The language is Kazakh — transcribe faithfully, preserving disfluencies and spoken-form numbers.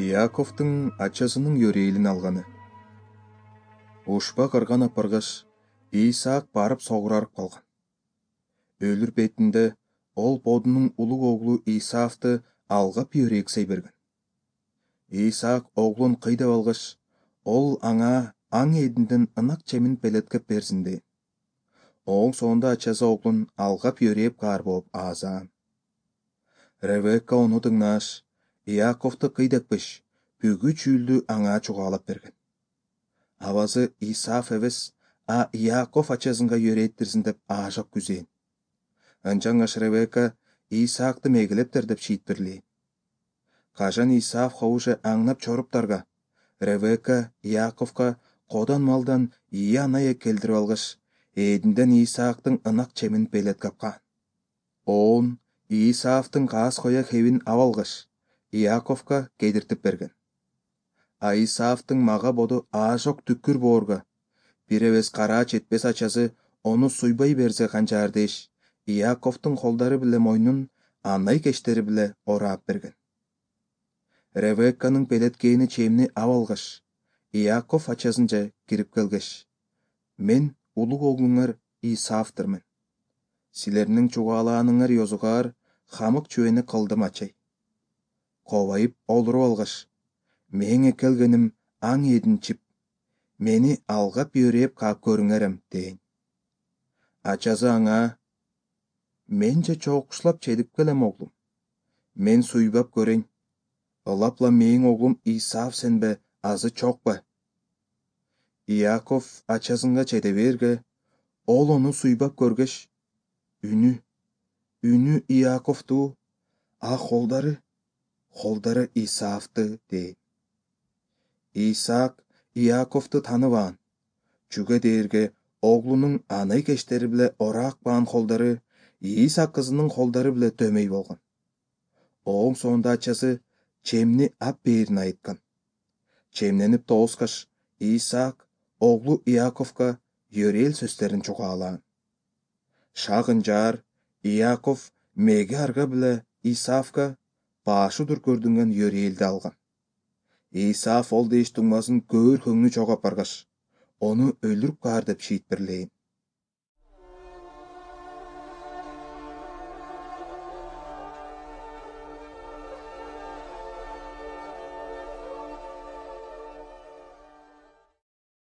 Иаковтың ачасының йөрейілін алғаны. Ушпа қырған апарғаш, Исаак барып соғырарып қалған. Өлір бетінде ол бодының ұлы оғлу Исаавты алғап йөрексей берген. Исаак оғлын қайдап алғаш, ол аңа аң едінден ынақ чемін пелеткеп берсінде. Оң соңда ачасы оғлын алғап йөреп қар боп азан. Ревекка оны дыңнаш, Иаковты қайдақпыш, бүгі чүлді аңа чуғалап берген. Авазы Исаав евес, а Иаков ачасынға йөреттірсін деп ажақ күзен. Анчаңаш Ревекка Исаакты мегілептір деп шиит бірлей. Қажан Исаав қауышы аңнап чорыптарға, Ревекка Иаковқа қодан малдан ие анайы келдіріп алғыш, едінден Исаактың ынақ чемін пелет капқан. Он Исаавтың қас қоя хевін авалғыш, Иаковқа кедіртіп берген. А Исаавтың маға боду ажок түккір борға. Біревес қара четпес ачасы оны суйбай берсе қанчардеш, Иаковтың қолдары біле мойнын, анай кештері біле орап берген. Ревекканың пелеткейіні чемні авалғыш, Иаков ачасынча кіріп келгеш. Мен улы оғлыңар Исаавтырмын. Силерінің чуғаланыңар йозуғар, хамық чуені қылдым ачай. Ковайып олыру алғыш. Меңе келгенім аң едін чіп. Мені алғап йөреп қақ көріңерім дейін. Ачасы аңа, менче чоқшылап чедіп келем оғлым. Мен суйбап көрейін. Олапла мейін оғлым Исаав сен бе, азы чоқ ба. Иаков ачасынға чеде берге, ол оны суйбап көргеш. Үні, үні Иаковту, а қолдары, қолдары Исаавты дейін. Исаак Иаковты таныван. Чүге дерге оғлының анай кештері біле орақ баған қолдары, Исаак қызының қолдары біле төмей болған. Оң соңда ачасы чемні ап берін айтқан. Чемненіп тоғысқаш, Исаак оғлу Иаковқа йөрел сөстерін чуғалан. Шағын жар, Иаков меге арға біле Исаавқа башы дүр көрдіңген йөрелді алған. Исаав ол дейш тұңмасын көр көңні чоға парғаш, оны өліріп қар деп шиит бірлейін.